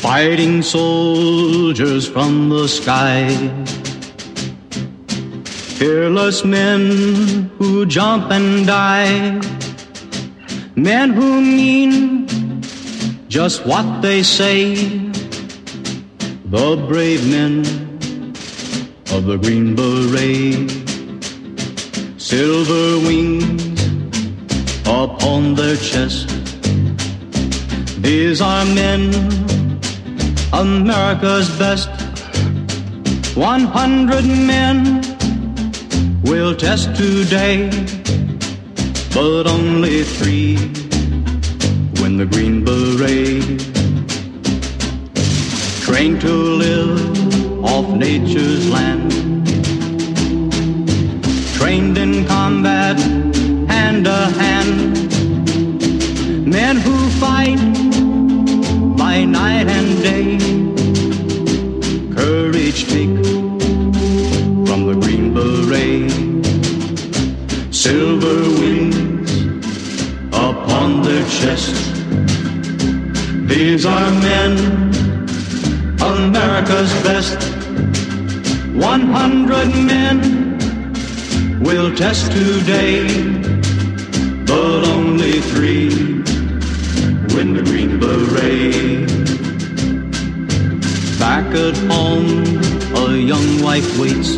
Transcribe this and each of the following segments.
Fighting soldiers from the sky, fearless men who jump and die, men who mean just what they say, the brave men of the Green Beret. Silver wings upon their chest, these are men, America's best. 100 men will test today, but only 3 win the Green Beret. Trained to live off nature's land, trained in combat hand to hand, men who fight by night and day, courage take from the Green Beret. Silver wings upon their chest, these are men, America's best. 100 men will test today, but only 3 win the Green Beret. Back at home, a young wife waits.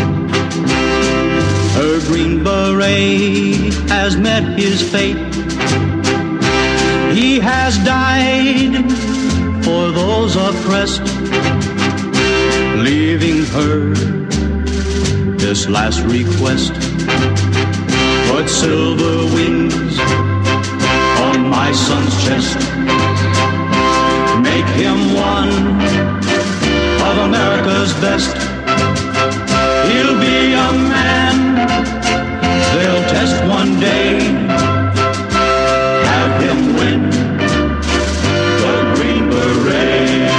Her Green Beret has met his fate. He has died for those oppressed, leaving her this last request. Put silver wings on my son's chest, make him one of America's best. He'll be a man they'll test one day, have him win the Green Beret.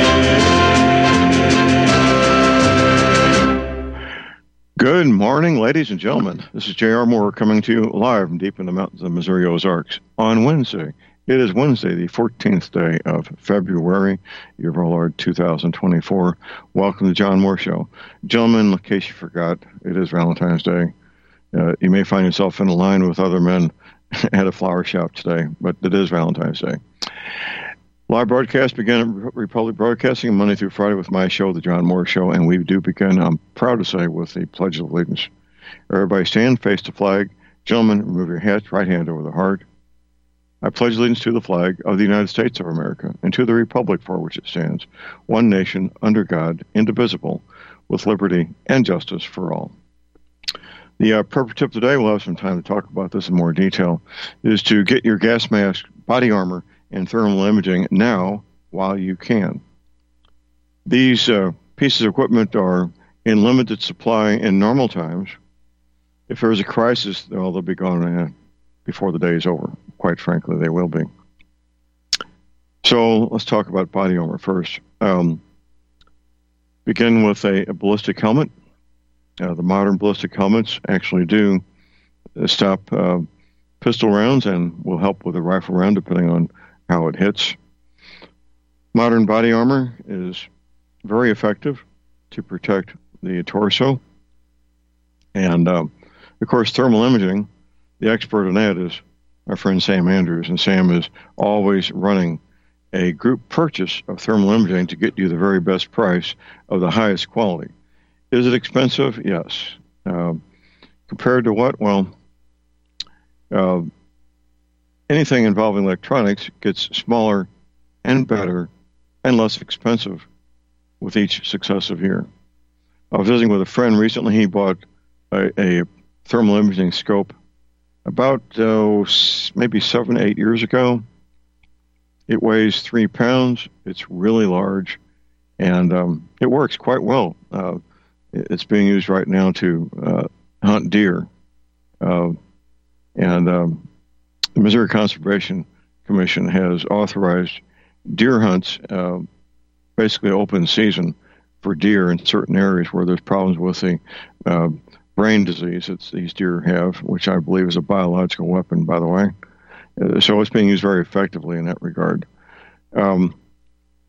Good morning, ladies and gentlemen. This is J.R. Moore coming to you live from deep in the mountains of Missouri Ozarks on Wednesday. It is Wednesday, the 14th day of February, year of our Lord 2024. Welcome to the John Moore Show. Gentlemen, in case you forgot, it is Valentine's Day. You may find yourself in a line with other men at a flower shop today, but it is Valentine's Day. Live broadcast begin at Republic Broadcasting Monday through Friday with my show, The John Moore Show, and we do begin, I'm proud to say, with the Pledge of Allegiance. Everybody stand, face the flag. Gentlemen, remove your hats, right hand over the heart. I pledge allegiance to the flag of the United States of America and to the republic for which it stands, one nation, under God, indivisible, with liberty and justice for all. The purpose tip today, we'll have some time to talk about this in more detail, is to get your gas mask, body armor, and thermal imaging now while you can. These pieces of equipment are in limited supply in normal times. If there's a crisis, they'll be gone before the day is over. Quite frankly, they will be. So let's talk about body armor first. Begin with a ballistic helmet. The modern ballistic helmets actually do stop pistol rounds and will help with a rifle round depending on how it hits. Modern body armor is very effective to protect the torso. And, of course, thermal imaging, the expert in that is our friend Sam Andrews, and Sam is always running a group purchase of thermal imaging to get you the very best price of the highest quality. Is it expensive? Yes. Compared to what? Well, anything involving electronics gets smaller and better and less expensive with each successive year. I was visiting with a friend recently. He bought a thermal imaging scope about maybe 7 to 8 years ago. It weighs 3 pounds. It's really large, and it works quite well. It's being used right now to hunt deer. And the Missouri Conservation Commission has authorized deer hunts, basically open season for deer in certain areas where there's problems with the brain disease that these deer have, which I believe is a biological weapon, by the way. So it's being used very effectively in that regard.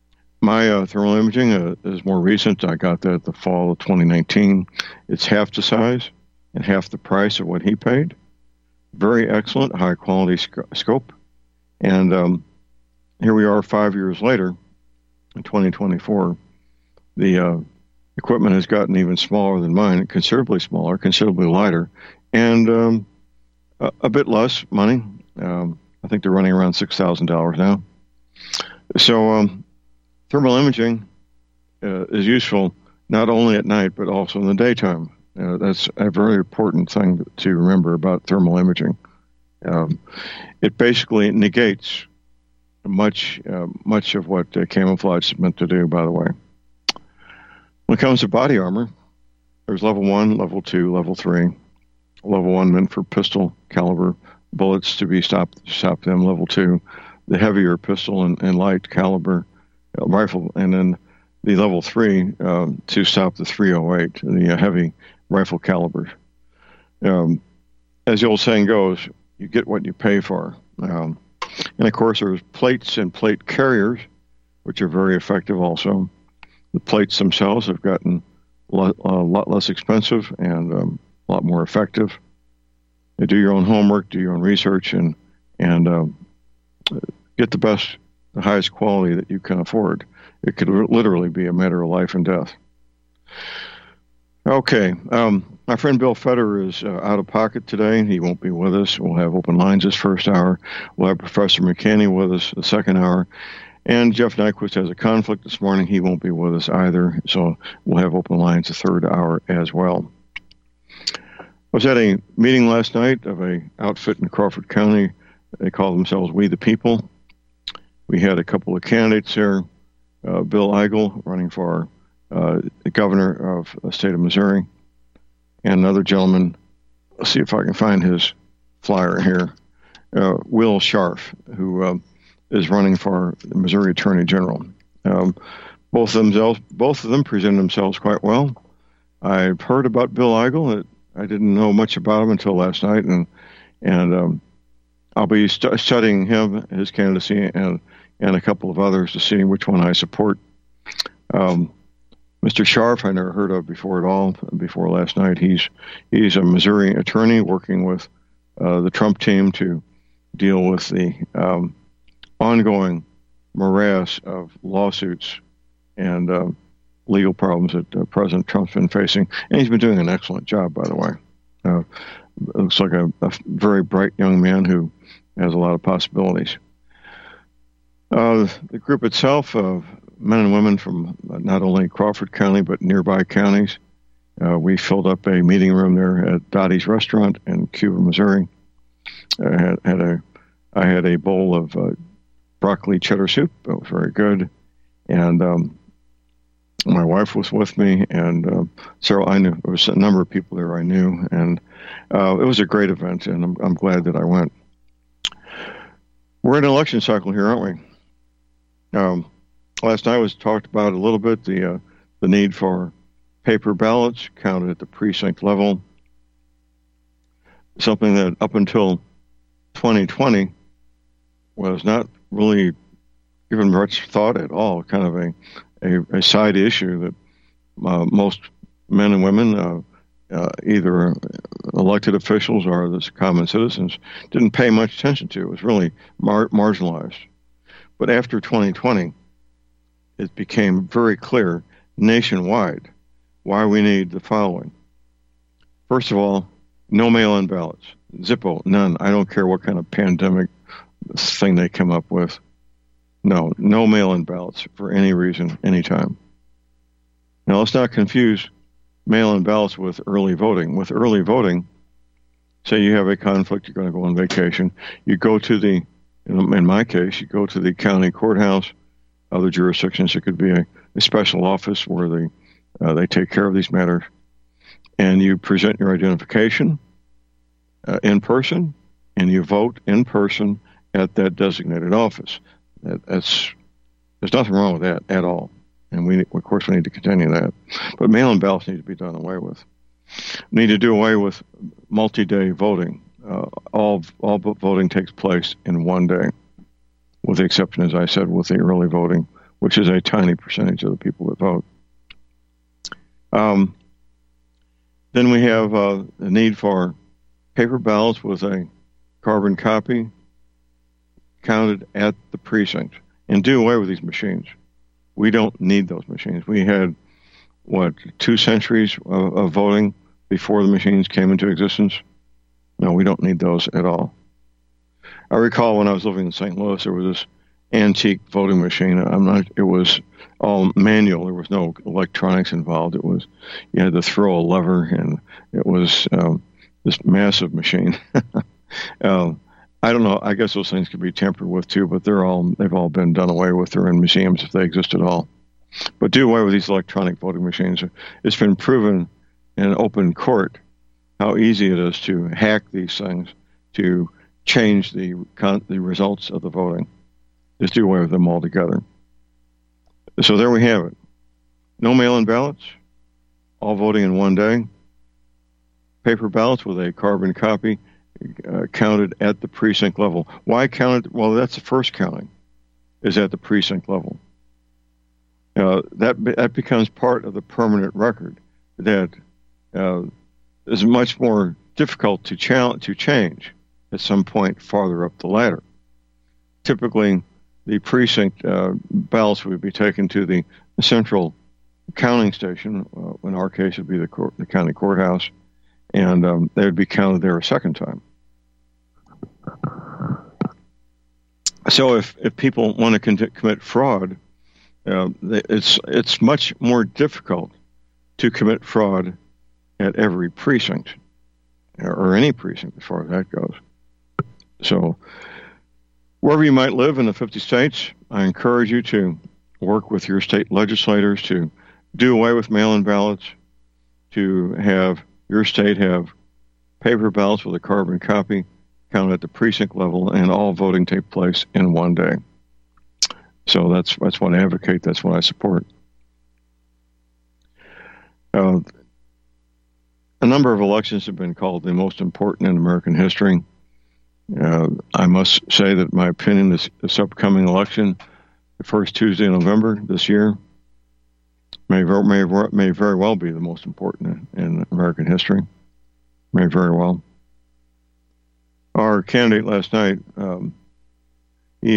My thermal imaging is more recent. I got that the fall of 2019. It's half the size and half the price of what he paid. Very excellent, high quality scope. And here we are 5 years later, in 2024. The equipment has gotten even smaller than mine, considerably smaller, considerably lighter, and a bit less money. I think they're running around $6,000 now. So thermal imaging is useful not only at night, but also in the daytime. That's a very important thing to remember about thermal imaging. It basically negates much of what camouflage is meant to do, by the way. When it comes to body armor, there's level 1, level 2, level 3. Level 1 meant for pistol caliber bullets to be stop them. Level 2, the heavier pistol and light caliber rifle. And then the level 3 to stop the .308, the heavy rifle calibers. As the old saying goes, you get what you pay for. And of course, there's plates and plate carriers, which are very effective also. The plates themselves have gotten a lot less expensive and a lot more effective. You do your own homework, do your own research, and get the highest quality that you can afford. It could literally be a matter of life and death. Okay, my friend Bill Feder is out of pocket today. He won't be with us. We'll have open lines this first hour. We'll have Professor McKinney with us the second hour. And Jeff Nyquist has a conflict this morning. He won't be with us either. So we'll have open lines the third hour as well. I was at a meeting last night of a outfit in Crawford County. They call themselves We the People. We had a couple of candidates there. Bill Eigel, running for the governor of the state of Missouri, and another gentleman, let's see if I can find his flyer here, Will Scharf, who is running for the Missouri Attorney General. Both of them present themselves quite well. I've heard about Bill Eigel. I didn't know much about him until last night, and I'll be studying him, his candidacy, and a couple of others to see which one I support. Mr. Scharf, I never heard of before at all. Before last night, he's a Missouri attorney working with the Trump team to deal with the ongoing morass of lawsuits and legal problems that President Trump's been facing. And he's been doing an excellent job, by the way. Looks like a very bright young man who has a lot of possibilities. The group itself of men and women from not only Crawford County but nearby counties, we filled up a meeting room there at Dottie's Restaurant in Cuba, Missouri. I had a bowl of broccoli cheddar soup. It was very good, and my wife was with me, and I knew there was a number of people there I knew, and it was a great event, and I'm glad that I went. We're in an election cycle here, aren't we? Last night was talked about a little bit the need for paper ballots counted at the precinct level, something that up until 2020 was not really given much thought at all, kind of a side issue that most men and women, either elected officials or the common citizens, didn't pay much attention to. It was really marginalized. But after 2020, it became very clear nationwide why we need the following. First of all, no mail-in ballots. Zippo, none. I don't care what kind of pandemic thing they come up with. No mail-in ballots for any reason, anytime. Now, let's not confuse mail-in ballots with early voting. With early voting, say you have a conflict, you're going to go on vacation, you go to in my case, you go to the county courthouse. Other jurisdictions, it could be a special office where they take care of these matters, and you present your identification in person, and you vote in person at that designated office. There's nothing wrong with that at all, and of course we need to continue that. But mail-in ballots need to be done away with. We need to do away with multi-day voting. All voting takes place in one day, with the exception, as I said, with the early voting, which is a tiny percentage of the people that vote. Then we have the need for paper ballots with a carbon copy counted at the precinct, and do away with these machines. We don't need those machines. We had, 2 centuries of voting before the machines came into existence? No, we don't need those at all. I recall when I was living in St. Louis, there was this antique voting machine. It was all manual. There was no electronics involved. It was, you had to throw a lever, and it was this massive machine. I don't know. I guess those things could be tampered with too, but they've all been done away with. They're in museums if they exist at all. But do away with these electronic voting machines. It's been proven in open court how easy it is to hack these things to change the results of the voting. Just do away with them altogether. So there we have it. No mail-in ballots, all voting in one day. Paper ballots with a carbon copy counted at the precinct level. Why counted? Well, that's the first counting, is at the precinct level. That becomes part of the permanent record that is much more difficult to change at some point farther up the ladder. Typically, the precinct ballots would be taken to the central counting station. In our case, it would be the county courthouse, and they would be counted there a second time. So if people want to commit fraud, it's much more difficult to commit fraud at every precinct, or any precinct as far as that goes. So wherever you might live in the 50 states, I encourage you to work with your state legislators to do away with mail-in ballots, to have your state have paper ballots with a carbon copy counted at the precinct level, and all voting take place in one day. So that's what I advocate. That's what I support. A number of elections have been called the most important in American history. I must say that my opinion is this upcoming election, the first Tuesday in November this year, may very well be the most important in American history. May very well. Our candidate last night, he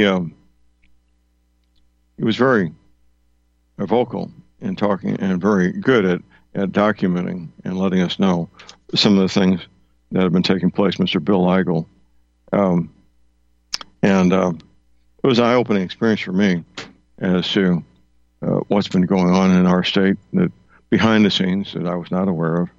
was very vocal in talking and very good at documenting and letting us know some of the things that have been taking place, Mr. Bill Eigel. It was an eye-opening experience for me as to what's been going on in our state, that behind the scenes that I was not aware of.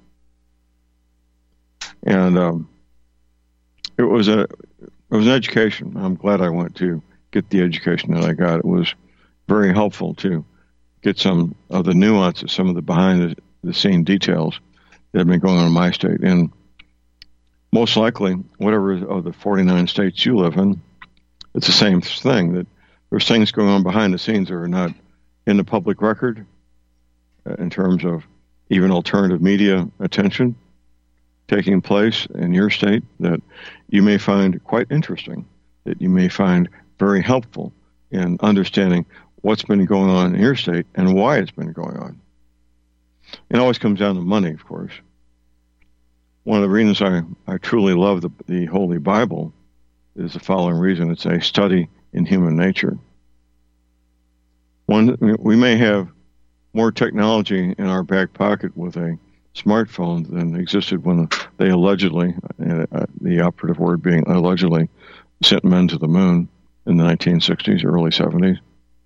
And it was an education. I'm glad I went to get the education that I got. It was very helpful to get some of the nuances, some of the behind-the-scene details that have been going on in my state. And most likely, whatever of the 49 states you live in, it's the same thing, that there's things going on behind the scenes that are not in the public record in terms of even alternative media attention taking place in your state that you may find quite interesting, that you may find very helpful in understanding what's been going on in your state and why it's been going on. It always comes down to money, of course. One of the reasons I truly love the Holy Bible is the following reason. It's a study in human nature. We may have more technology in our back pocket with a smartphone than existed when they allegedly, the operative word being allegedly, sent men to the moon in the 1960s, early 70s.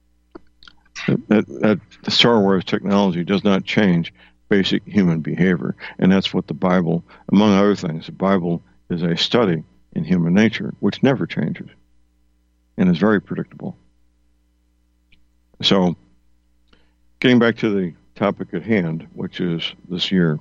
That the Star Wars technology does not change basic human behavior, and that's what the Bible, among other things, the Bible is a study in human nature, which never changes and is very predictable. So, getting back to the topic at hand, which is this year,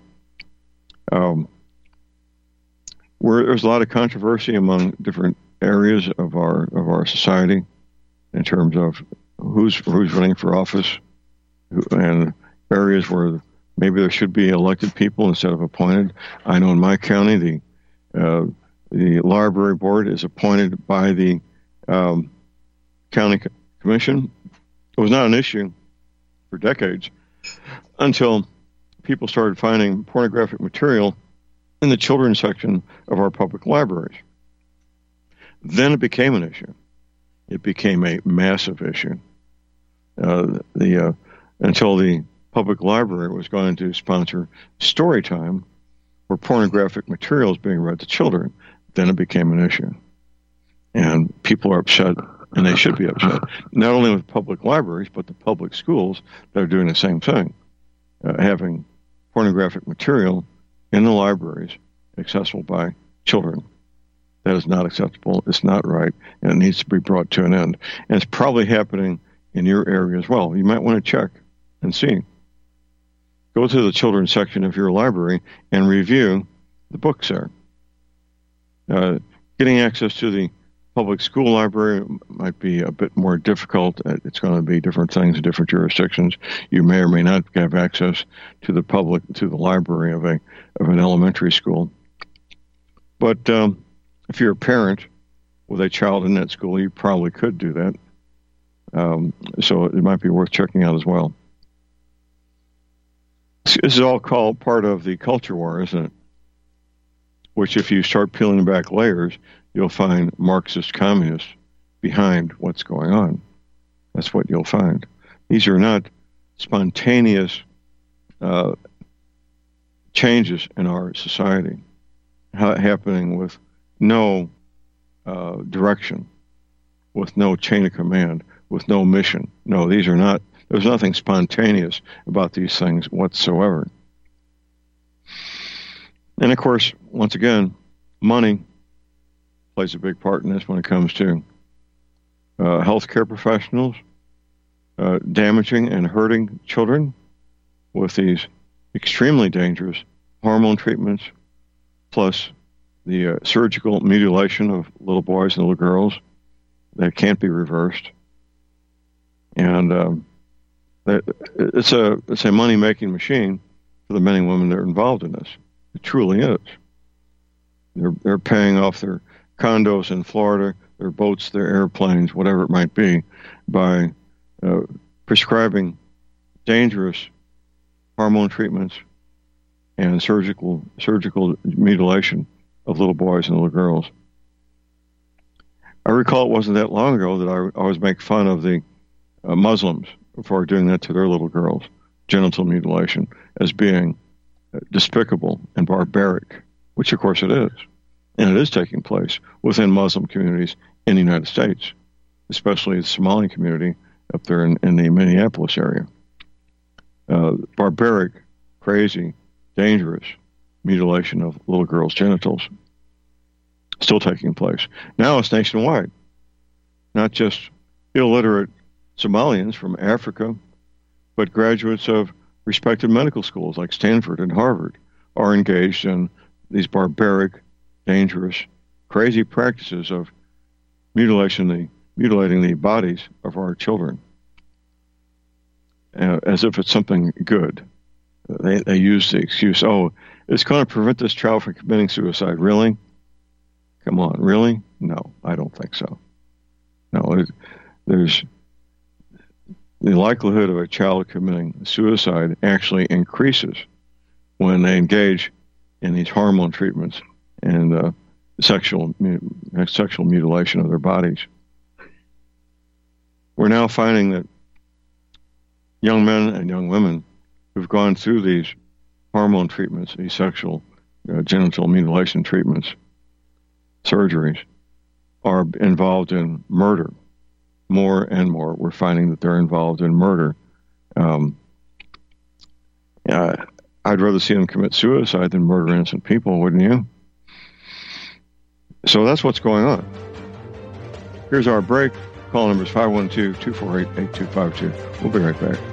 there's a lot of controversy among different areas of our society in terms of who's running for office, and areas where maybe there should be elected people instead of appointed. I know in my county, the library board is appointed by the county commission, It was not an issue for decades until people started finding pornographic material in the children's section of our public libraries. Then it became an issue. It became a massive issue. Until the public library was going to sponsor story time where pornographic material is being read to children, then it became an issue. And people are upset, and they should be upset, not only with public libraries, but the public schools that are doing the same thing, having pornographic material in the libraries accessible by children. That is not acceptable. It's not right, and it needs to be brought to an end. And it's probably happening in your area as well. You might want to check and see. Go to the children's section of your library and review the books there. Getting access to the public school library might be a bit more difficult. It's going to be different things in different jurisdictions. You may or may not have access to the library of an elementary school. But if you're a parent with a child in that school, you probably could do that. So it might be worth checking out as well. This is all called part of the culture war, isn't it? Which, if you start peeling back layers, you'll find Marxist communists behind what's going on. That's what you'll find. These are not spontaneous changes in our society happening with no direction, with no chain of command, with no mission. No, these are not. There's nothing spontaneous about these things whatsoever. And of course, once again, money plays a big part in this when it comes to healthcare professionals damaging and hurting children with these extremely dangerous hormone treatments, plus the surgical mutilation of little boys and little girls that can't be reversed. And it's a money-making machine for the men and women that are involved in this. It truly is. They're paying off their condos in Florida, their boats, their airplanes, whatever it might be, by prescribing dangerous hormone treatments and surgical mutilation of little boys and little girls. I recall it wasn't that long ago that I always make fun of the Muslims for doing that to their little girls, genital mutilation, as being despicable and barbaric, which of course it is. And it is taking place within Muslim communities in the United States, especially the Somali community up there in the Minneapolis area. Barbaric, crazy, dangerous mutilation of little girls' genitals still taking place. Now it's nationwide. Not just illiterate Somalians from Africa, but graduates of respected medical schools like Stanford and Harvard are engaged in these barbaric, dangerous, crazy practices of mutilating the bodies of our children as if it's something good. They use the excuse, oh, it's going to prevent this child from committing suicide. Really? Come on, really? No, I don't think so. No, there's the likelihood of a child committing suicide actually increases when they engage in these hormone treatments and sexual mutilation of their bodies. We're now finding that young men and young women who've gone through these hormone treatments, these sexual genital mutilation treatments, surgeries, are involved in murder. More and more, we're finding that they're involved in murder. I'd rather see them commit suicide than murder innocent people, wouldn't you? So that's what's going on. Here's our break. Call number is 512-248-8252. We'll be right back.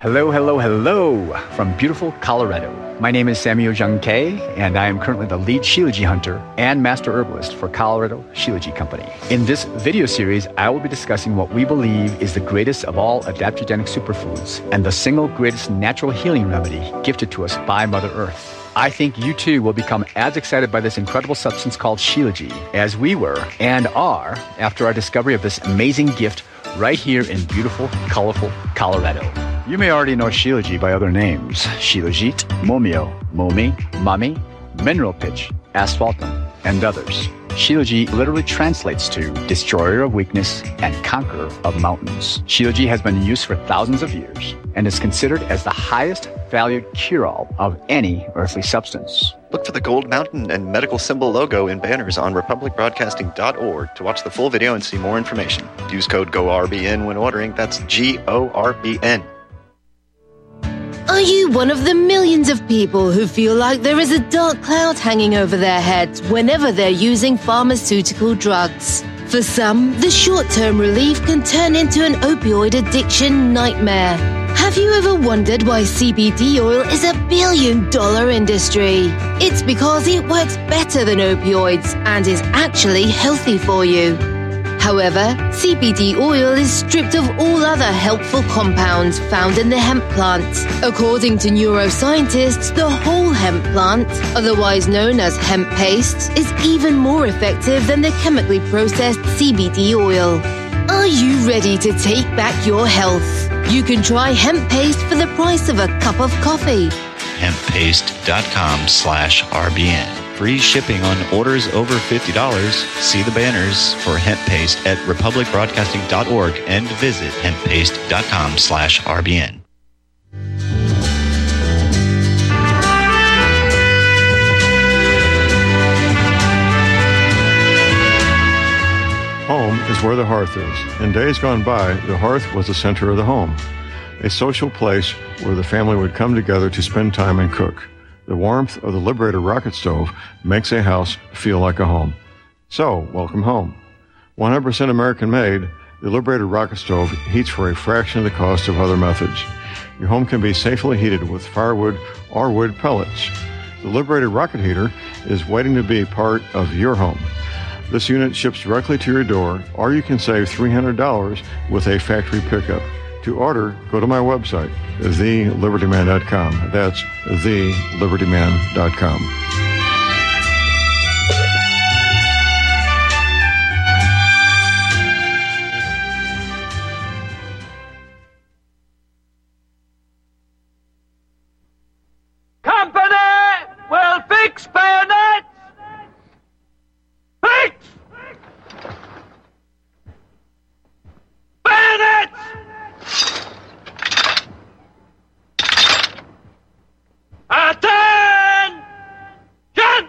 Hello, hello, hello from beautiful Colorado. My name is Samuel Jung Kei, and I am currently the lead Shilajit hunter and master herbalist for Colorado Shilajit Company. In this video series, I will be discussing what we believe is the greatest of all adaptogenic superfoods and the single greatest natural healing remedy gifted to us by Mother Earth. I think you too will become as excited by this incredible substance called Shilajit as we were and are after our discovery of this amazing gift right here in beautiful, colorful Colorado. You may already know Shilajit by other names: Shilajit, Momio, Momi, Mami, Mineral Pitch, Asphaltum, and others. Shilajit literally translates to destroyer of weakness and conqueror of mountains. Shilajit has been in use for thousands of years and is considered as the highest valued cure-all of any earthly substance. Look for the gold mountain and medical symbol logo in banners on republicbroadcasting.org to watch the full video and see more information. Use code GORBN when ordering. That's GORBN. Are you one of the millions of people who feel like there is a dark cloud hanging over their heads whenever they're using pharmaceutical drugs? For some, the short-term relief can turn into an opioid addiction nightmare. Have you ever wondered why CBD oil is a billion-dollar industry? It's because it works better than opioids and is actually healthy for you. However, CBD oil is stripped of all other helpful compounds found in the hemp plant. According to neuroscientists, the whole hemp plant, otherwise known as hemp paste, is even more effective than the chemically processed CBD oil. Are you ready to take back your health? You can try hemp paste for the price of a cup of coffee. Hemppaste.com/RBN. Free shipping on orders over $50. See the banners for hemp paste at republicbroadcasting.org and visit hemppaste.com/RBN. Home is where the hearth is. In days gone by, the hearth was the center of the home, a social place where the family would come together to spend time and cook. The warmth of the Liberator rocket stove makes a house feel like a home. So, welcome home. 100% American-made, the Liberator rocket stove heats for a fraction of the cost of other methods. Your home can be safely heated with firewood or wood pellets. The Liberator rocket heater is waiting to be part of your home. This unit ships directly to your door, or you can save $300 with a factory pickup. To order, go to my website, thelibertyman.com. That's thelibertyman.com. Company will fix bayonets! Fix! Bayonets! Attention!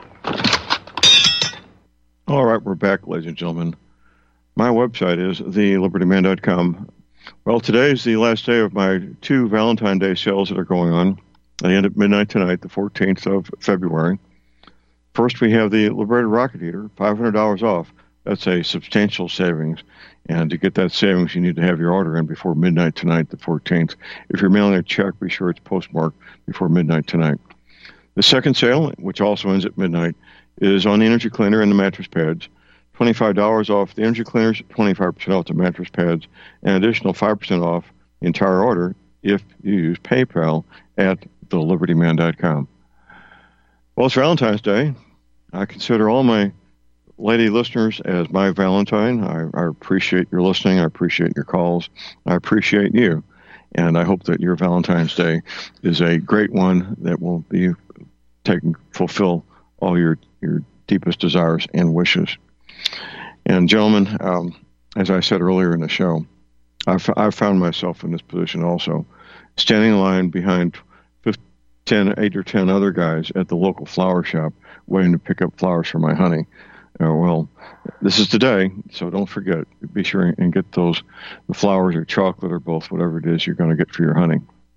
All right, we're back, ladies and gentlemen. My website is thelibertyman.com. Well, today is the last day of my 2 Valentine's Day sales that are going on. They end at midnight tonight, the 14th of February. First, we have the Liberator rocket heater, $500 off. That's a substantial savings. And to get that savings, you need to have your order in before midnight tonight, the 14th. If you're mailing a check, be sure it's postmarked before midnight tonight. The second sale, which also ends at midnight, is on the energy cleaner and the mattress pads. $25 off the energy cleaners, 25% off the mattress pads, and an additional 5% off the entire order if you use PayPal at thelibertyman.com. Well, it's Valentine's Day. I consider all my lady listeners as my Valentine. I appreciate your listening. I appreciate your calls. I appreciate you. And I hope that your Valentine's Day is a great one that will be fulfill all your deepest desires and wishes. And gentlemen, as I said earlier in the show, I've found myself in this position also, standing in line behind 8 or 10 other guys at the local flower shop waiting to pick up flowers for my honey. Well, this is the day, so don't forget. Be sure and get the flowers or chocolate or both, whatever it is you're going to get for your honey.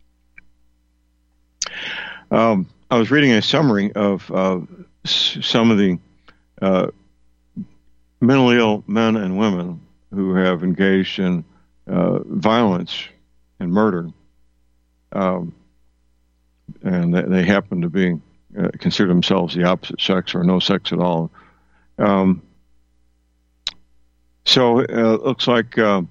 I was reading a summary of some of the mentally ill men and women who have engaged in violence and murder and they happen to be consider themselves the opposite sex or no sex at all. So it looks like the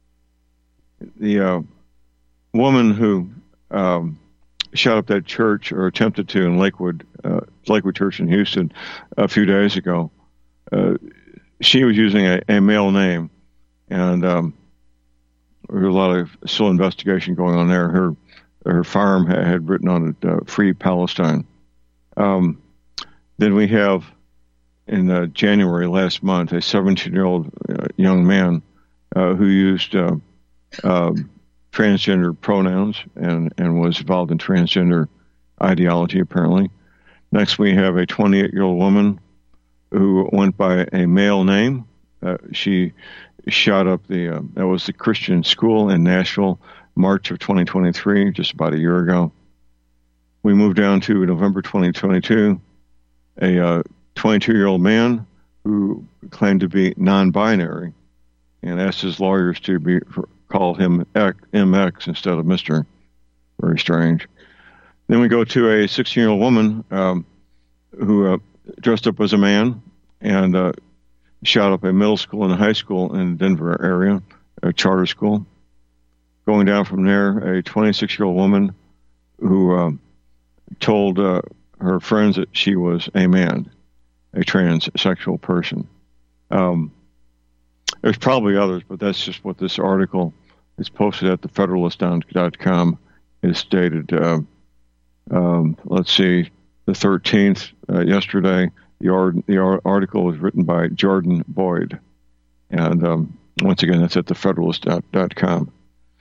woman who shot up that church, or attempted to, in Lakewood Church in Houston a few days ago, she was using a male name, and there was a lot of still investigation going on there. Her farm had written on it, Free Palestine. Then we have, in January last month, a 17-year-old young man who used transgender pronouns and was involved in transgender ideology, apparently. Next, we have a 28-year-old woman who went by a male name. She shot up that was the Christian school in Nashville, March of 2023, just about a year ago. We move down to November 2022, a 22-year-old man who claimed to be non-binary and asked his lawyers to call him MX instead of Mr. Very strange. Then we go to a 16-year-old woman who dressed up as a man and shot up a middle school and a high school in the Denver area, a charter school. Going down from there, a 26-year-old woman who told her friends that she was a man, a transsexual person. There's probably others, but that's just what this article is posted at thefederalist.com is stated. Let's see, the 13th, yesterday, the article was written by Jordan Boyd. And once again, that's at thefederalist.com.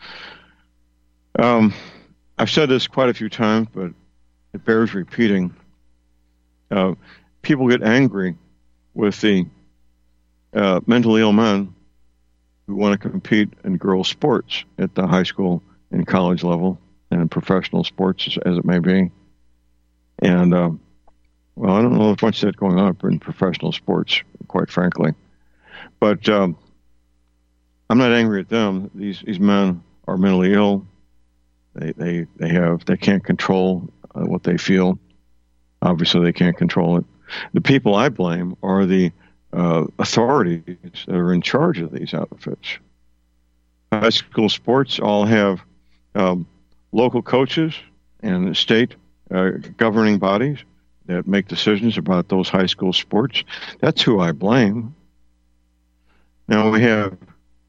I've said this quite a few times, but it bears repeating. People get angry with the mentally ill men who want to compete in girls' sports at the high school and college level and in professional sports, as it may be. And, well, I don't know if much of that going on in professional sports, quite frankly. But I'm not angry at them. These men are mentally ill. They can't control what they feel. Obviously, they can't control it. The people I blame are the authorities that are in charge of these outfits. High school sports all have local coaches and state governing bodies that make decisions about those high school sports. That's who I blame. Now we have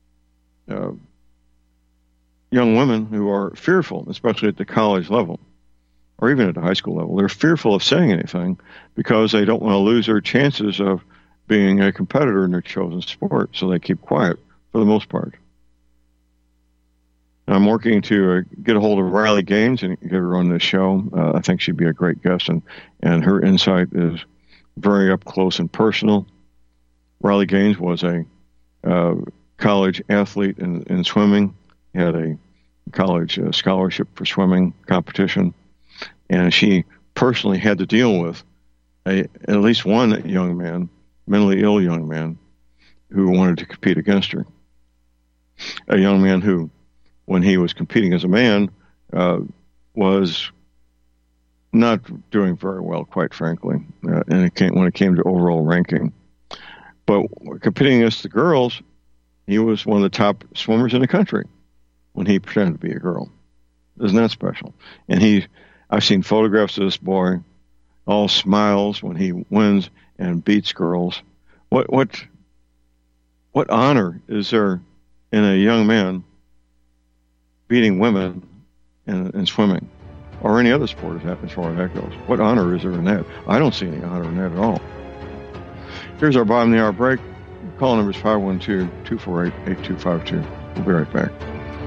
young women who are fearful, especially at the college level, or even at the high school level. They're fearful of saying anything because they don't want to lose their chances of being a competitor in their chosen sport, so they keep quiet for the most part. I'm working to get a hold of Riley Gaines and get her on this show. I think she'd be a great guest, and her insight is very up close and personal. Riley Gaines was a college athlete in swimming. He had a college scholarship for swimming competition, and she personally had to deal with at least one young man, mentally ill young man, who wanted to compete against her. A young man who, when he was competing as a man, was not doing very well, quite frankly, when it came to overall ranking. But competing against the girls, he was one of the top swimmers in the country when he pretended to be a girl. Isn't that special? And I've seen photographs of this boy, all smiles when he wins and beats girls. What honor is there in a young man beating women in swimming or any other sport as far as that goes? What honor is there in that? I don't see any honor in that at all. Here's our bottom of the hour break. Call number is 512-248-8252. We'll be right back.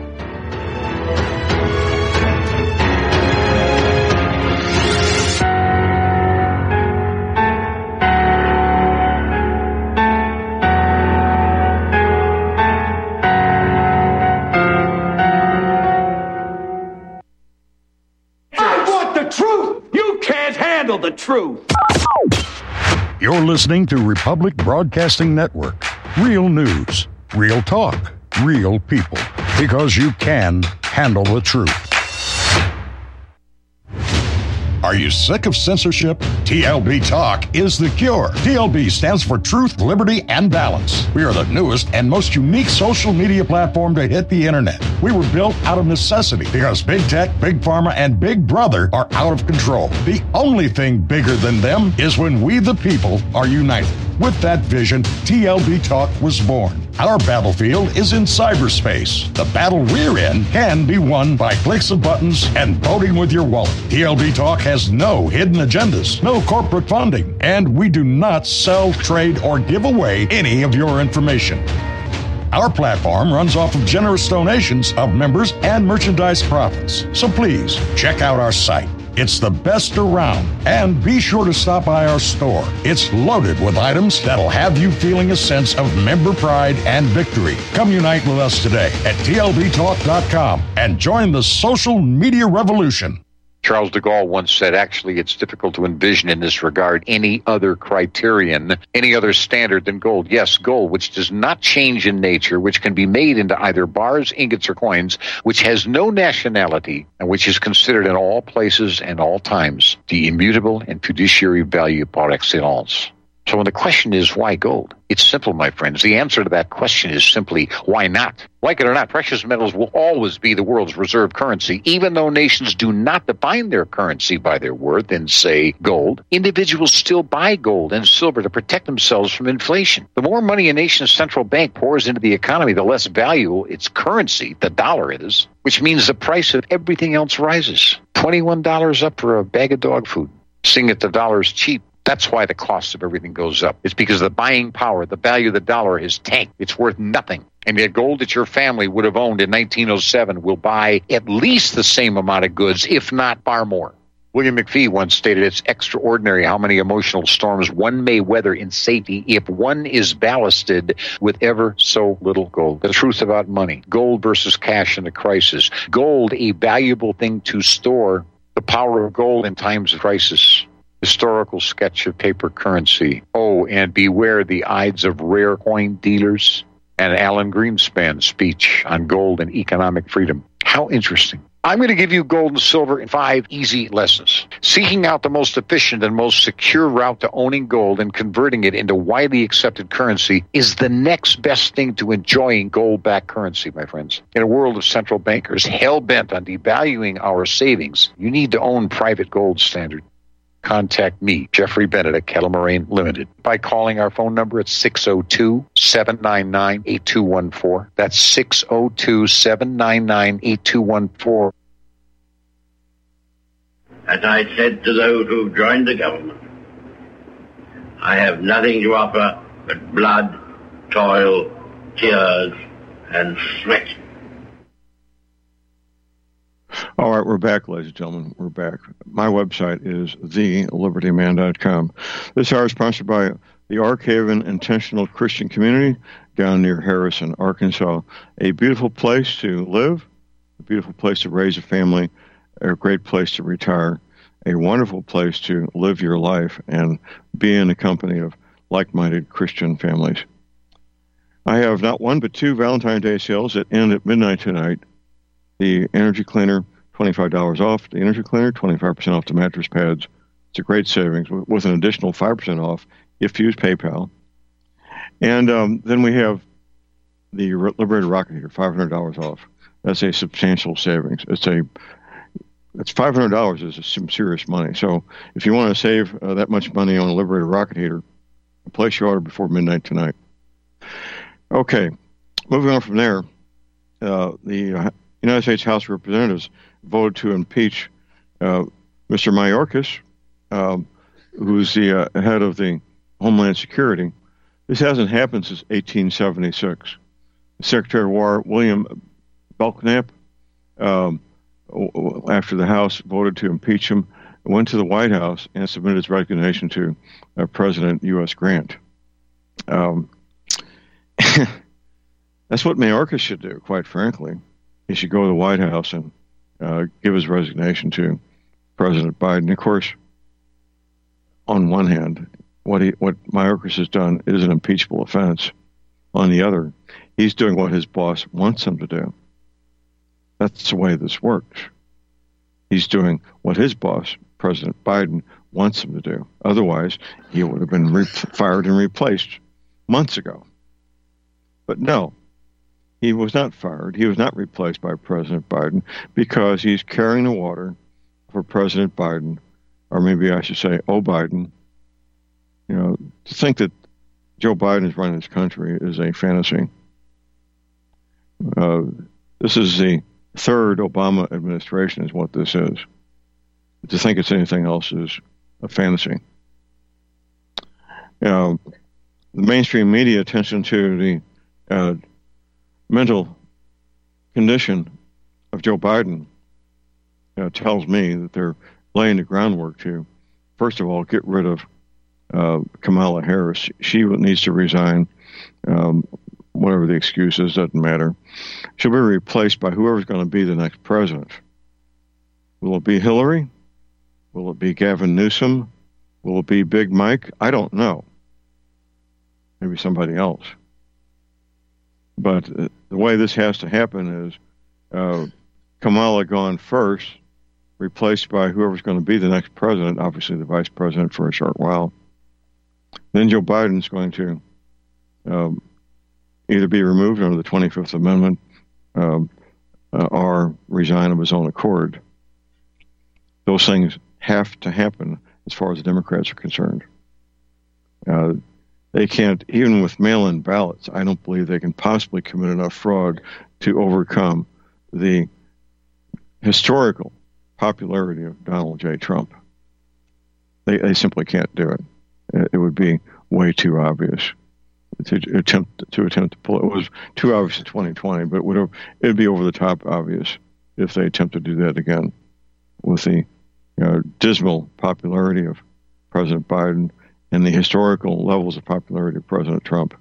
The truth. You're listening to Republic Broadcasting Network. Real news, real talk, real people. Because you can handle the truth. Are you sick of censorship? TLB Talk is the cure. TLB stands for Truth, Liberty, and Balance. We are the newest and most unique social media platform to hit the internet. We were built out of necessity because big tech, big pharma, and big brother are out of control. The only thing bigger than them is when we the people are united. With that vision, TLB Talk was born. Our battlefield is in cyberspace. The battle we're in can be won by clicks of buttons and voting with your wallet. TLB Talk has no hidden agendas, no corporate funding, and we do not sell, trade, or give away any of your information. Our platform runs off of generous donations of members and merchandise profits. So please, check out our site. It's the best around. And be sure to stop by our store. It's loaded with items that'll have you feeling a sense of member pride and victory. Come unite with us today at tlbtalk.com and join the social media revolution. Charles de Gaulle once said, actually, it's difficult to envision in this regard any other criterion, any other standard than gold. Yes, gold, which does not change in nature, which can be made into either bars, ingots, or coins, which has no nationality, and which is considered in all places and all times the immutable and fiduciary value par excellence. So when the question is, why gold? It's simple, my friends. The answer to that question is simply, why not? Like it or not, precious metals will always be the world's reserve currency. Even though nations do not define their currency by their worth in, say, gold, individuals still buy gold and silver to protect themselves from inflation. The more money a nation's central bank pours into the economy, the less valuable its currency, the dollar, is, which means the price of everything else rises. $21 up for a bag of dog food. Seeing that the dollar's cheap, that's why the cost of everything goes up. It's because the buying power, the value of the dollar is tanked. It's worth nothing. And yet gold that your family would have owned in 1907 will buy at least the same amount of goods, if not far more. William McFee once stated, it's extraordinary how many emotional storms one may weather in safety if one is ballasted with ever so little gold. The truth about money. Gold versus cash in a crisis. Gold, a valuable thing to store. The power of gold in times of crisis. Historical sketch of paper currency. Oh, and beware the Ides of rare coin dealers. And Alan Greenspan's speech on gold and economic freedom. How interesting. I'm going to give you gold and silver in 5 easy lessons. Seeking out the most efficient and most secure route to owning gold and converting it into widely accepted currency is the next best thing to enjoying gold-backed currency, my friends. In a world of central bankers hell-bent on devaluing our savings, you need to own private gold standard. Contact me, Jeffrey Bennett at Kettle Moraine Limited, by calling our phone number at 602-799-8214. That's 602-799-8214. As I said to those who joined the government, I have nothing to offer but blood, toil, tears, and sweat. All right, we're back, ladies and gentlemen. We're back. My website is thelibertyman.com. This hour is sponsored by the Ark Haven Intentional Christian Community down near Harrison, Arkansas. A beautiful place to live, a beautiful place to raise a family, a great place to retire, a wonderful place to live your life and be in the company of like-minded Christian families. I have not one but 2 Valentine's Day sales that end at midnight tonight. The Energy Cleaner, $25 off. The Energy Cleaner, 25% off the mattress pads. It's a great savings with an additional 5% off if you use PayPal. And then we have the Liberator rocket heater, $500 off. That's a substantial savings. That's $500 is some serious money. So if you want to save that much money on a Liberator rocket heater, place your order before midnight tonight. Okay, moving on from there, the United States House of Representatives voted to impeach Mr. Mayorkas, who's the head of the Homeland Security. This hasn't happened since 1876. Secretary of War William Belknap, after the House voted to impeach him, went to the White House and submitted his resignation to President U.S. Grant. That's what Mayorkas should do, quite frankly. He should go to the White House and give his resignation to President Biden. Of course, on one hand, what Mayorkas has done is an impeachable offense. On the other, he's doing what his boss wants him to do. That's the way this works. He's doing what his boss, President Biden wants him to do. Otherwise, he would have been fired and replaced months ago. But no, he was not fired. He was not replaced by President Biden because he's carrying the water for President Biden, or maybe I should say, Biden. You know, to think that Joe Biden is running this country is a fantasy. This is the third Obama administration is what this is. To think it's anything else is a fantasy. The mainstream media attention to the mental condition of Joe Biden tells me that they're laying the groundwork to, first of all, get rid of Kamala Harris. She needs to resign. Whatever the excuse is, doesn't matter. She'll be replaced by whoever's going to be the next president. Will it be Hillary? Will it be Gavin Newsom? Will it be Big Mike? I don't know. Maybe somebody else. But the way this has to happen is Kamala gone first, replaced by whoever's going to be the next president, obviously the vice president for a short while. Then Joe Biden's going to either be removed under the 25th Amendment or resign of his own accord. Those things have to happen as far as the Democrats are concerned. They can't, even with mail-in ballots, I don't believe they can possibly commit enough fraud to overcome the historical popularity of Donald J. Trump. They simply can't do it. It would be way too obvious to attempt to pull it. It was too obvious in 2020, but it'd be over the top obvious if they attempt to do that again with the dismal popularity of President Biden and the historical levels of popularity of President Trump.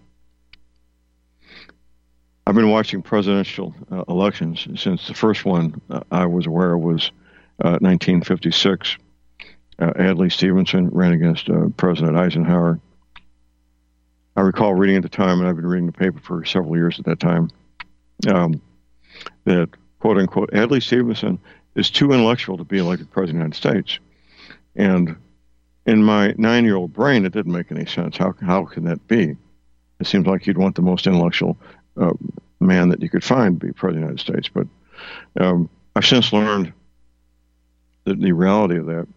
I've been watching presidential elections since the first one I was aware of was 1956. Adlai Stevenson ran against President Eisenhower. I recall reading at the time, and I've been reading the paper for several years at that time, that, quote unquote, Adlai Stevenson is too intellectual to be elected president of the United States. And in my 9-year-old brain, it didn't make any sense. How can that be? It seems like you'd want the most intellectual man that you could find to be president of the United States. But I've since learned the reality of that.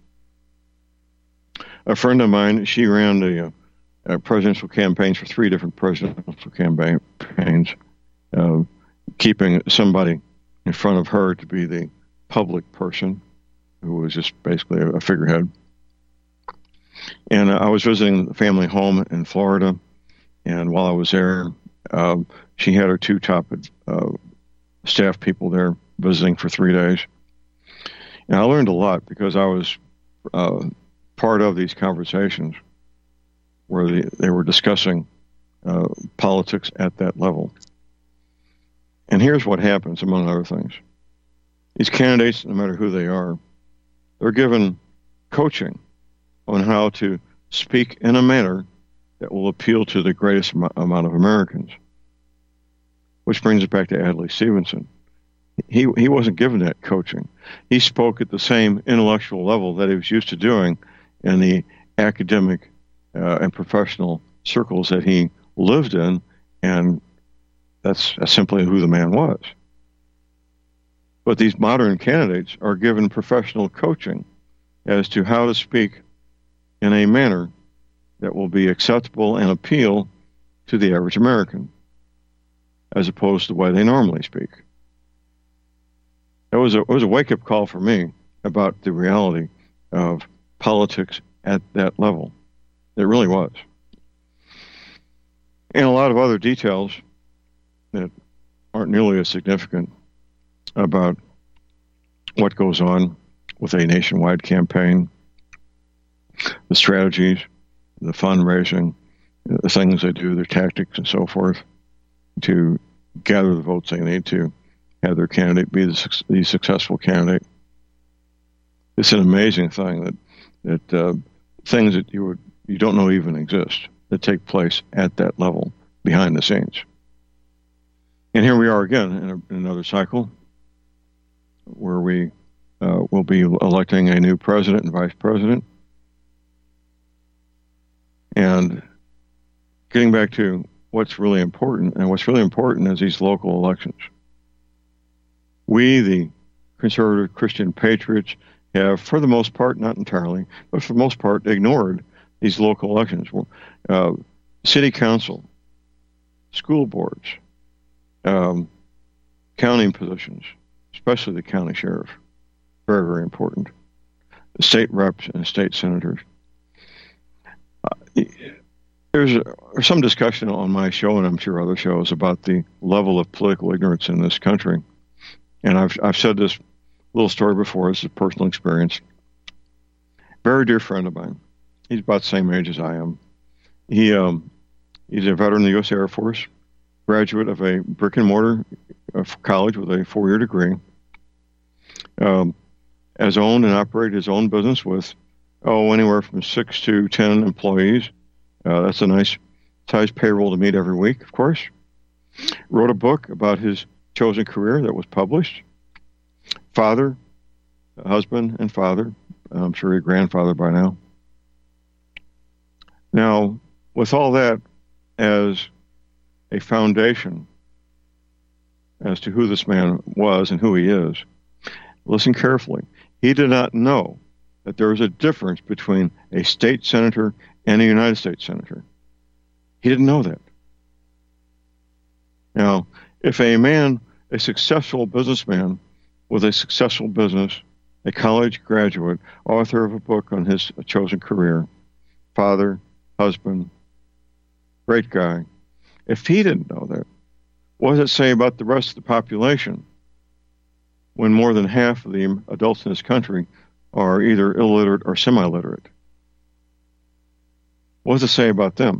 A friend of mine, she ran the presidential campaigns for 3 different presidential campaigns, keeping somebody in front of her to be the public person who was just basically a figurehead. And I was visiting the family home in Florida, and while I was there, she had her 2 top staff people there visiting for 3 days. And I learned a lot because I was part of these conversations where they were discussing politics at that level. And here's what happens, among other things. These candidates, no matter who they are, they're given coaching on how to speak in a manner that will appeal to the greatest amount of Americans. Which brings it back to Adlai Stevenson. He wasn't given that coaching. He spoke at the same intellectual level that he was used to doing in the academic and professional circles that he lived in, and that's simply who the man was. But these modern candidates are given professional coaching as to how to speak in a manner that will be acceptable and appeal to the average American, as opposed to the way they normally speak. It was a wake-up call for me about the reality of politics at that level. It really was. And a lot of other details that aren't nearly as significant about what goes on with a nationwide campaign, the strategies, the fundraising, the things they do, their tactics and so forth, to gather the votes they need to have their candidate be the successful candidate. It's an amazing thing that things that you don't know even exist that take place at that level behind the scenes. And here we are again in another cycle where we we'll be electing a new president and vice president. And getting back to what's really important, and what's really important is these local elections. We, the conservative Christian patriots, have, for the most part, not entirely, but for the most part, ignored these local elections. City council, school boards, county positions, especially the county sheriff, very, very important. State reps and state senators. There's some discussion on my show, and I'm sure other shows, about the level of political ignorance in this country. And I've said this little story before. This is a personal experience. Very dear friend of mine. He's about the same age as I am. He's a veteran of the U.S. Air Force, graduate of a brick and mortar college with a 4-year degree. Has owned and operated his own business with anywhere from 6 to 10 employees. That's a nice size payroll to meet every week, of course. Wrote a book about his chosen career that was published. Father, husband, and father. I'm sure your grandfather by now. Now, with all that as a foundation as to who this man was and who he is, listen carefully. He did not know that there was a difference between a state senator and a United States senator. He didn't know that. Now, if a successful businessman with a successful business, a college graduate, author of a book on his chosen career, father, husband, great guy, if he didn't know that, what does it say about the rest of the population when more than half of the adults in this country are either illiterate or semi-literate? What does it say about them?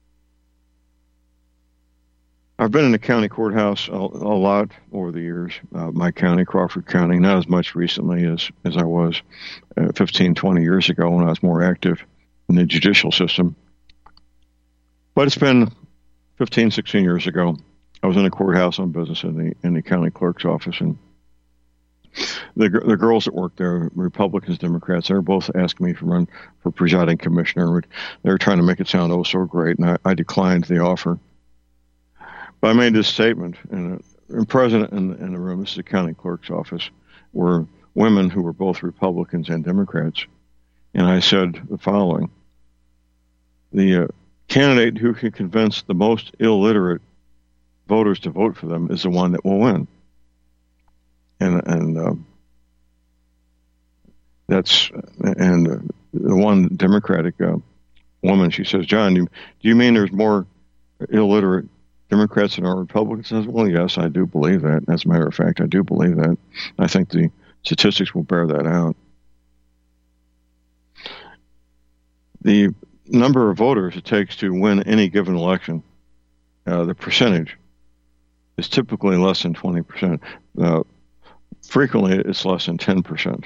I've been in the county courthouse a lot over the years. My county, Crawford County, not as much recently as I was 15, 20 years ago when I was more active in the judicial system. But it's been 15, 16 years ago. I was in a courthouse on business in the county clerk's office, and the girls that work there, Republicans, Democrats, they're both asking me to run for presiding commissioner. They're trying to make it sound so great, and I declined the offer. But I made this statement, and present in the room, this is the county clerk's office, were women who were both Republicans and Democrats. And I said the following: the candidate who can convince the most illiterate voters to vote for them is the one that will win. And the one Democratic woman, she says, "John, do you mean there's more illiterate Democrats than are Republicans?" I said, "Well, yes, I do believe that. As a matter of fact, I do believe that. I think the statistics will bear that out." The number of voters it takes to win any given election, the percentage, is typically less than 20%. Frequently, it's less than 10%.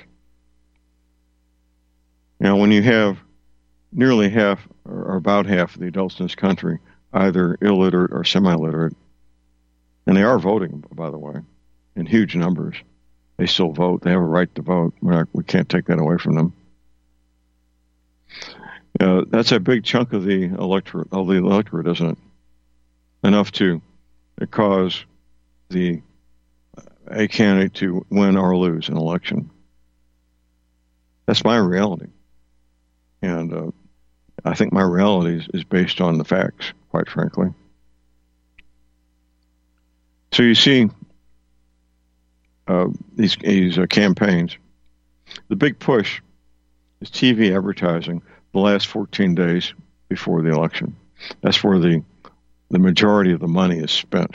Now, when you have nearly half or about half of the adults in this country either illiterate or semi-literate, and they are voting, by the way, in huge numbers, they still vote. They have a right to vote. We can't take that away from them. That's a big chunk of the electorate, isn't it? Enough to cause a candidate to win or lose an election. That's my reality. And I think my reality is based on the facts, quite frankly. So you see these campaigns. The big push is TV advertising the last 14 days before the election. That's where the majority of the money is spent.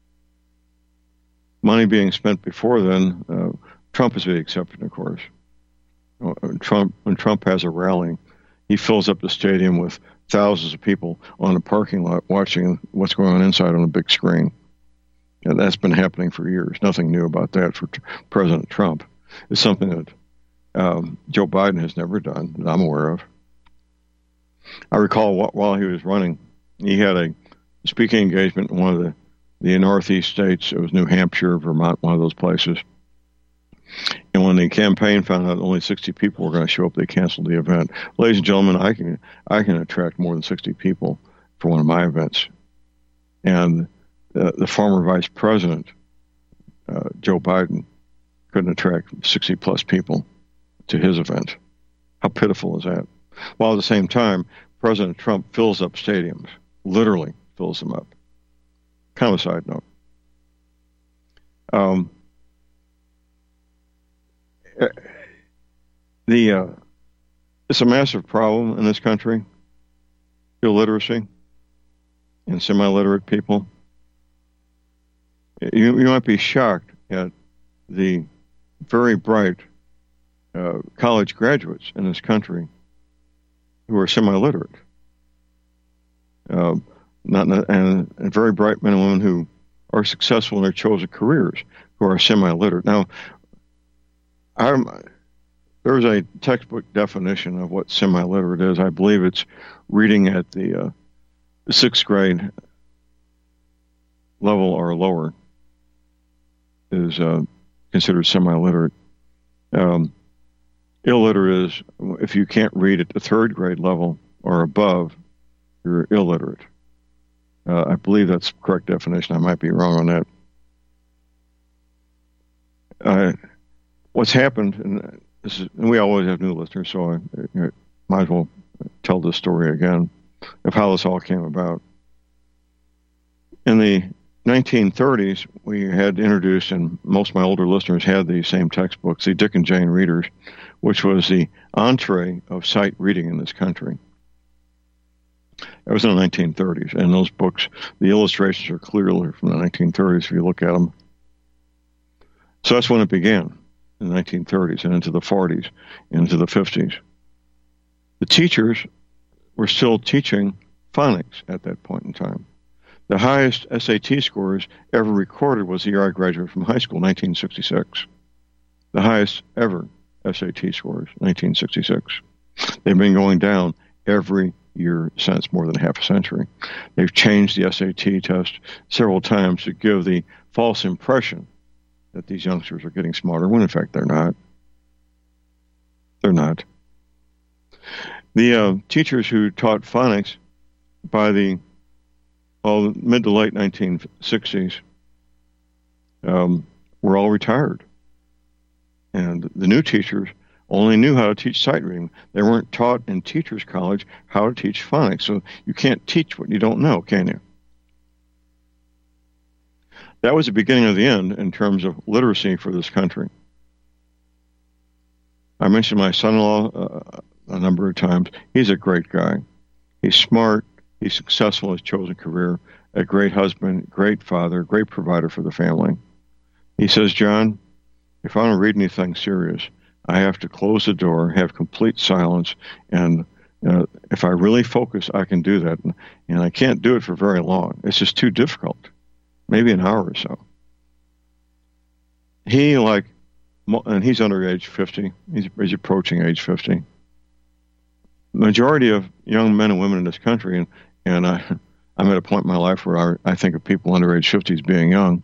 Money being spent before then, Trump is the exception, of course. When Trump has a rally, he fills up the stadium with thousands of people on a parking lot watching what's going on inside on a big screen. And that's been happening for years. Nothing new about that for President Trump. It's something that Joe Biden has never done, that I'm aware of. I recall while he was running, he had a speaking engagement in one of the Northeast states. It was New Hampshire, Vermont, one of those places. And when the campaign found out only 60 people were going to show up, they canceled the event. Ladies and gentlemen, I can attract more than 60 people for one of my events. And the former vice president, Joe Biden, couldn't attract 60-plus people to his event. How pitiful is that? While at the same time, President Trump fills up stadiums, literally fills them up. Kind of a side note. It's a massive problem in this country, illiteracy and semi-literate people. You might be shocked at the very bright college graduates in this country who are semi-literate. And very bright men and women who are successful in their chosen careers who are semi-literate. Now, there's a textbook definition of what semi-literate is. I believe it's reading at the sixth grade level or lower is considered semi-literate. Illiterate is if you can't read at the third grade level or above, you're illiterate. I believe that's the correct definition. I might be wrong on that. What's happened, and we always have new listeners, so I might as well tell this story again of how this all came about. In the 1930s, we had introduced, and most of my older listeners had these same textbooks, the Dick and Jane Readers, which was the entree of sight reading in this country. That was in the 1930s, and those books, the illustrations are clearly from the 1930s if you look at them. So that's when it began, in the 1930s and into the 40s, into the 50s. The teachers were still teaching phonics at that point in time. The highest SAT scores ever recorded was the year I graduated from high school, 1966. The highest ever SAT scores, 1966. They've been going down every year since, more than half a century. They've changed the SAT test several times to give the false impression that these youngsters are getting smarter, when in fact they're not. They're not. The teachers who taught phonics by the mid to late 1960s were all retired. And the new teachers only knew how to teach sight reading. They weren't taught in teachers' college how to teach phonics. So you can't teach what you don't know, can you? That was the beginning of the end in terms of literacy for this country. I mentioned my son-in-law a number of times. He's a great guy. He's smart. He's successful in his chosen career, a great husband, great father, great provider for the family. He says, John, if I want to read anything serious, I have to close the door, have complete silence, and if I really focus, I can do that. And I can't do it for very long. It's just too difficult, maybe an hour or so. And he's under age 50. He's approaching age 50. Majority of young men and women in this country, and I'm at a point in my life where I think of people under age 50 as being young.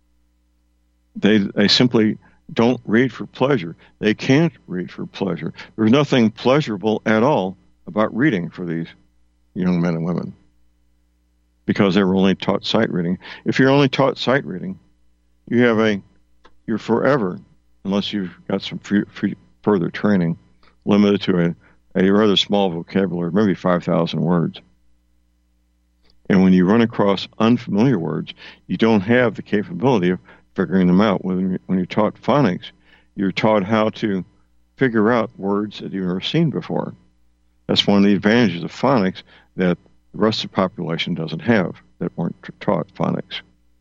They simply don't read for pleasure. They can't read for pleasure. There's nothing pleasurable at all about reading for these young men and women because they were only taught sight reading. If you're only taught sight reading, you're forever, unless you've got some further training, limited to a rather small vocabulary, maybe 5,000 words. And when you run across unfamiliar words, you don't have the capability of figuring them out. When you're taught phonics, you're taught how to figure out words that you've never seen before. That's one of the advantages of phonics that the rest of the population doesn't have, that weren't taught phonics.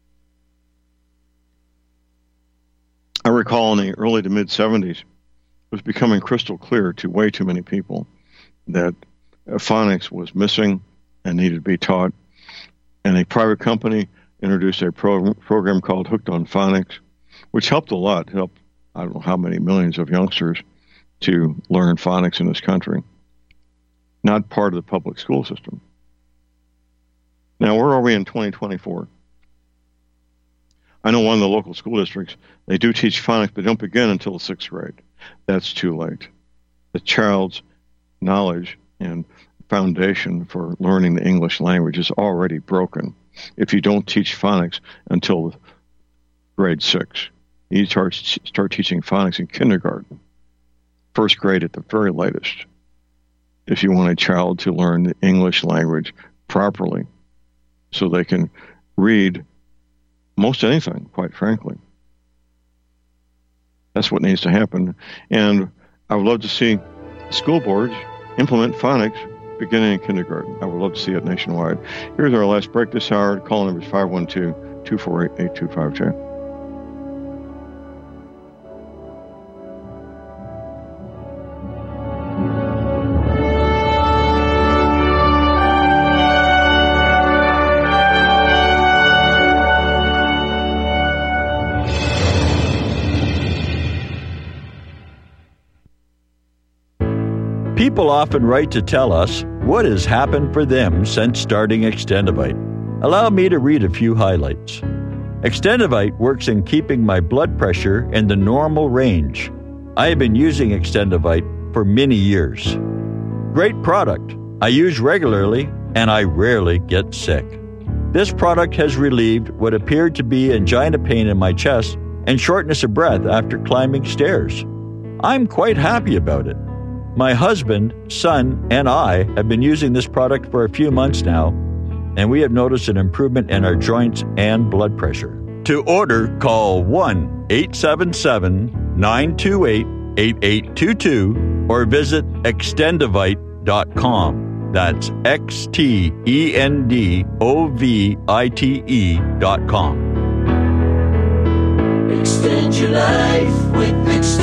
I recall in the early to mid-'70s, it was becoming crystal clear to way too many people that phonics was missing and needed to be taught. And a private company introduced a program called Hooked on Phonics, which helped a lot. It helped, I don't know how many millions of youngsters to learn phonics in this country. Not part of the public school system. Now, where are we in 2024? I know one of the local school districts, they do teach phonics, but don't begin until the 6th grade. That's too late. The child's knowledge and foundation for learning the English language is already broken if you don't teach phonics until grade 6. You start teaching phonics in kindergarten, 1st grade at the very latest, if you want a child to learn the English language properly so they can read most anything, quite frankly. That's what needs to happen. And I would love to see school boards implement phonics beginning in kindergarten. I would love to see it nationwide. Here's our last break this hour. Call number is 512-248-8252. People often write to tell us what has happened for them since starting Extendivite. Allow me to read a few highlights. Extendivite works in keeping my blood pressure in the normal range. I have been using Extendivite for many years. Great product. I use regularly and I rarely get sick. This product has relieved what appeared to be angina pain in my chest and shortness of breath after climbing stairs. I'm quite happy about it. My husband, son, and I have been using this product for a few months now, and we have noticed an improvement in our joints and blood pressure. To order, call 1-877-928-8822 or visit extendivite.com. That's XTENDOVITE.com. Extend your life with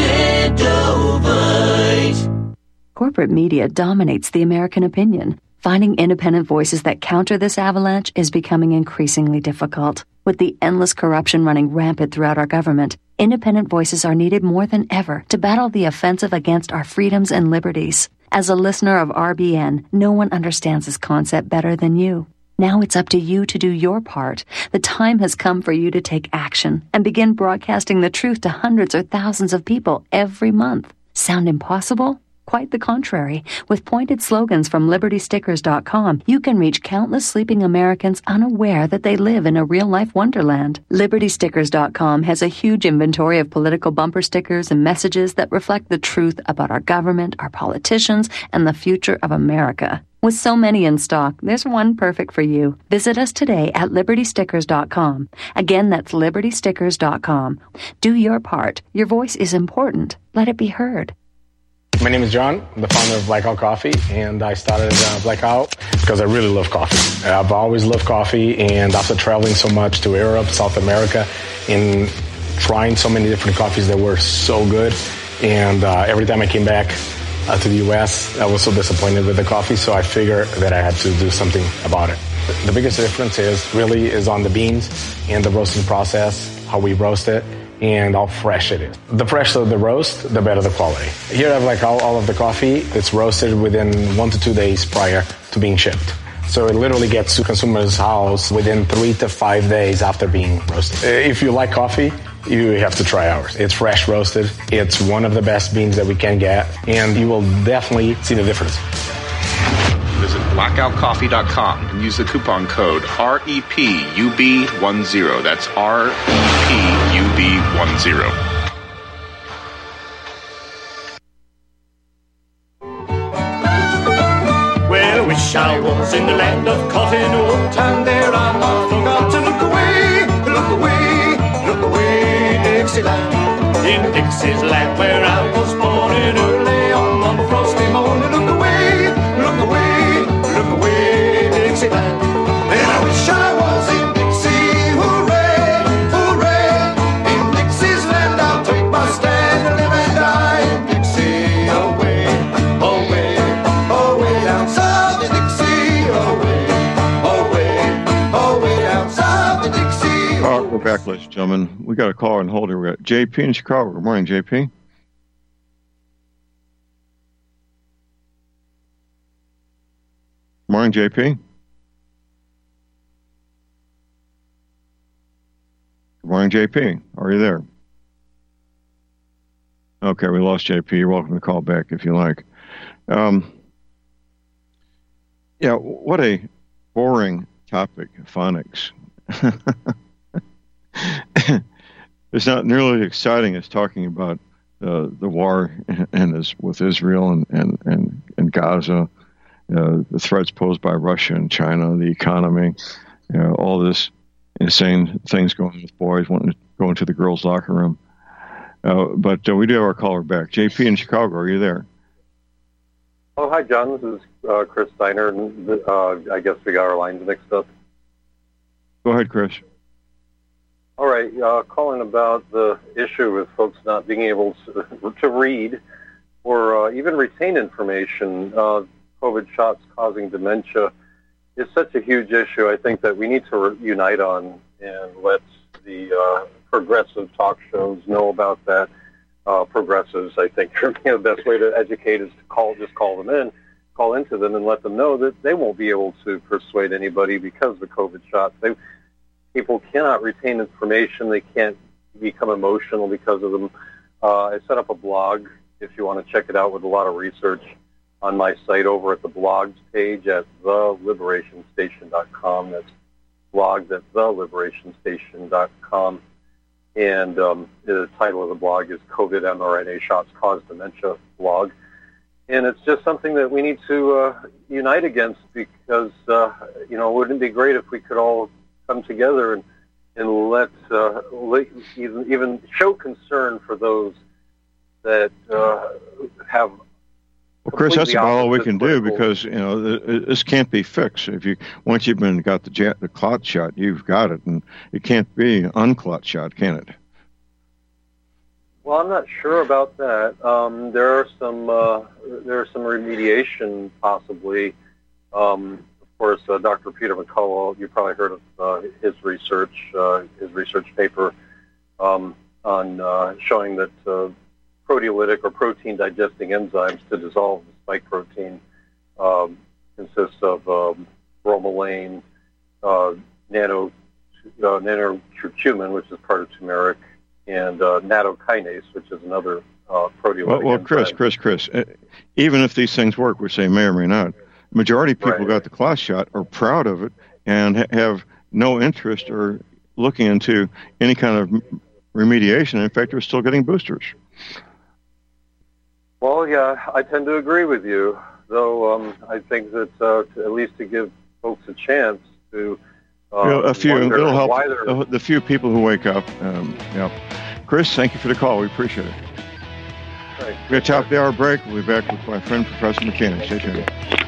Extendovite. Corporate media dominates the American opinion. Finding independent voices that counter this avalanche is becoming increasingly difficult. With the endless corruption running rampant throughout our government, independent voices are needed more than ever to battle the offensive against our freedoms and liberties. As a listener of RBN, no one understands this concept better than you. Now it's up to you to do your part. The time has come for you to take action and begin broadcasting the truth to hundreds or thousands of people every month. Sound impossible? Quite the contrary. With pointed slogans from LibertyStickers.com, you can reach countless sleeping Americans unaware that they live in a real-life wonderland. LibertyStickers.com has a huge inventory of political bumper stickers and messages that reflect the truth about our government, our politicians, and the future of America. With so many in stock, there's one perfect for you. Visit us today at LibertyStickers.com. Again, that's LibertyStickers.com. Do your part. Your voice is important. Let it be heard. My name is John. I'm the founder of Blackout Coffee, and I started Blackout because I really love coffee. I've always loved coffee, and after traveling so much to Europe, South America, and trying so many different coffees that were so good, and every time I came back to the U.S., I was so disappointed with the coffee, so I figured that I had to do something about it. The biggest difference is on the beans and the roasting process, how we roast it, and how fresh it is. The fresher the roast, the better the quality. Here I have all of the coffee. It's roasted within 1 to 2 days prior to being shipped. So it literally gets to consumer's house within 3 to 5 days after being roasted. If you like coffee, you have to try ours. It's fresh roasted. It's one of the best beans that we can get, and you will definitely see the difference. Visit blackoutcoffee.com and use the coupon code REPUB10. That's REPUB10. Well, I wish I was in the land of cotton wool, and there I forgot to look away, Dixieland. In Dixie's land where I was born, and early on one frosty morning, look away, Dixieland. And I wish I was in Dixie, hooray, hooray. In Dixie's land I'll take my stand and live and die in Dixie. Away, away, away down south in Dixie. Away, away, away down south in Dixie. All right, we're back, ladies and gentlemen. We got a caller on hold here. We got JP in Chicago. Good morning, JP. Good morning, JP. Good Morning, JP. Are you there? Okay, we lost JP. You're welcome to call back if you like. Yeah, what a boring topic, phonics. It's not nearly exciting as talking about the war with Israel and Gaza, the threats posed by Russia and China, the economy, all this insane things going on with boys wanting to go into the girls' locker room. But we do have our caller back. JP in Chicago, are you there? Oh, hi, John. This is Chris Steiner. And, I guess we got our lines mixed up. Go ahead, Chris. All right. Calling about the issue with folks not being able to read or even retain information. COVID shots causing dementia is such a huge issue. I think that we need to unite on and let the progressive talk shows know about that. Progressives, I think, the best way to educate is to call into them and let them know that they won't be able to persuade anybody because of the COVID shots. People cannot retain information. They can't become emotional because of them. I set up a blog, if you want to check it out, with a lot of research on my site over at the blogs page at theliberationstation.com. That's blogs at theliberationstation.com. And the title of the blog is COVID mRNA Shots Cause Dementia blog. And it's just something that we need to unite against because, wouldn't it be great if we could all come together and let even show concern for those that have. Well, Chris, that's about all we can do because this can't be fixed. Once you've got the clot shot, you've got it, and it can't be unclot shot, can it? Well, I'm not sure about that. There are some remediation possibly. Of course, Dr. Peter McCullough, you probably heard of his research paper on showing that proteolytic or protein digesting enzymes to dissolve the spike protein consists of bromelain, nanocurcumin, which is part of turmeric, and nattokinase, which is another proteolytic enzyme. Chris, even if these things work, which they may or may not, majority of people got the clot shot are proud of it and have no interest or looking into any kind of remediation. In fact, they're still getting boosters. Well, yeah, I tend to agree with you, though I think that at least to give folks a chance to a few, it'll help the few people who wake up. Chris, thank you for the call. We appreciate it. Right. We're going to top the hour break. We'll be back with my friend, Professor McKenna. Stay tuned.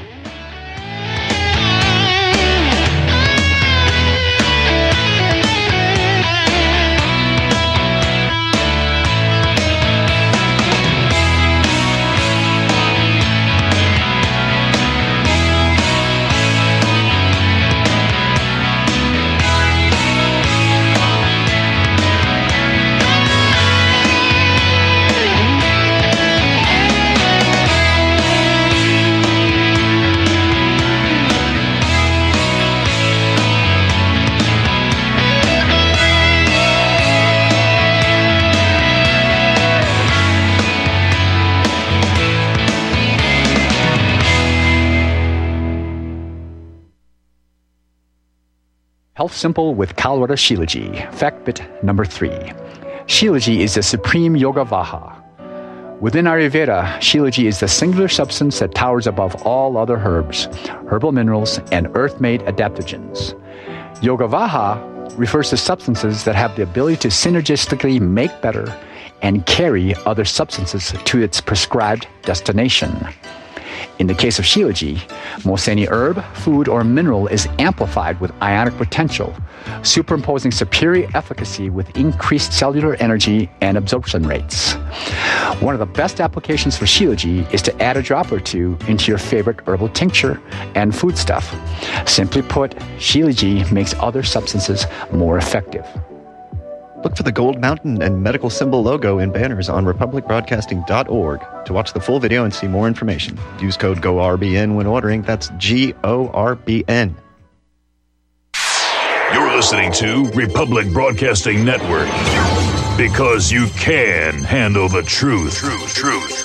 Health Simple with Colorado Shilajit. Fact bit number 3. Shilajit is the supreme yoga vaha. Within Ayurveda, Shilajit is the singular substance that towers above all other herbs, herbal minerals, and earth-made adaptogens. Yoga vaha refers to substances that have the ability to synergistically make better and carry other substances to its prescribed destination. In the case of Shilajit, most any herb, food, or mineral is amplified with ionic potential, superimposing superior efficacy with increased cellular energy and absorption rates. One of the best applications for Shilajit is to add a drop or two into your favorite herbal tincture and foodstuff. Simply put, Shilajit makes other substances more effective. Look for the gold mountain and medical symbol logo in banners on republicbroadcasting.org to watch the full video and see more information. Use code GORBN when ordering. That's GORBN. You're listening to Republic Broadcasting Network. Because you can handle the truth. Truth.